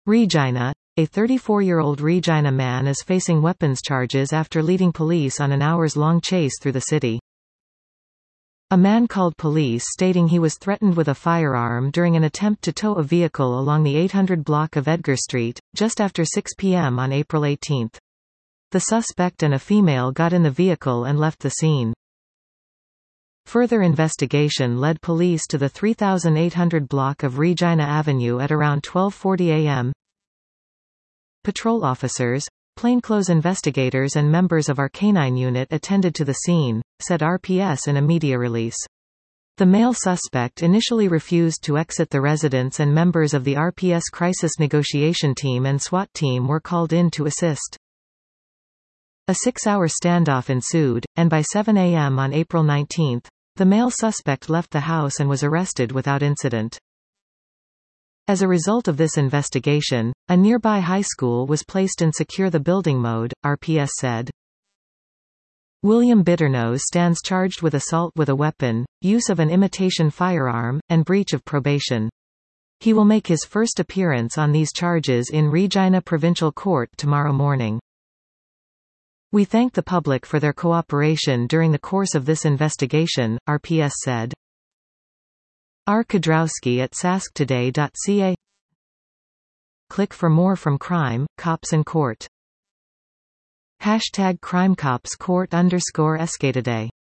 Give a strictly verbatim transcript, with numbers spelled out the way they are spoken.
Regina. A thirty-four-year-old Regina man is facing weapons charges after leading police on an hours-long chase through the city. A man called police stating he was threatened with a firearm during an attempt to tow a vehicle along the eight hundred block of Edgar Street, just after six p m on April eighteenth. The suspect and a female got in the vehicle and left the scene. Further investigation led police to the three thousand eight hundred block of Regina Avenue at around twelve forty a m Patrol officers, plainclothes investigators and members of our canine unit attended to the scene, said R P S in a media release. The male suspect initially refused to exit the residence and members of the R P S crisis negotiation team and SWAT team were called in to assist. A six-hour standoff ensued, and by seven a m on April nineteenth, the male suspect left the house and was arrested without incident. As a result of this investigation, a nearby high school was placed in secure the building mode, R P S said. William Bitternose stands charged with assault with a weapon, use of an imitation firearm, and breach of probation. He will make his first appearance on these charges in Regina Provincial Court tomorrow morning. We thank the public for their cooperation during the course of this investigation, R P S said. R. Kudrowski at sask today dot c a. Click for more from Crime, Cops and Court. Hashtag CrimeCopsCourt underscore Escatoday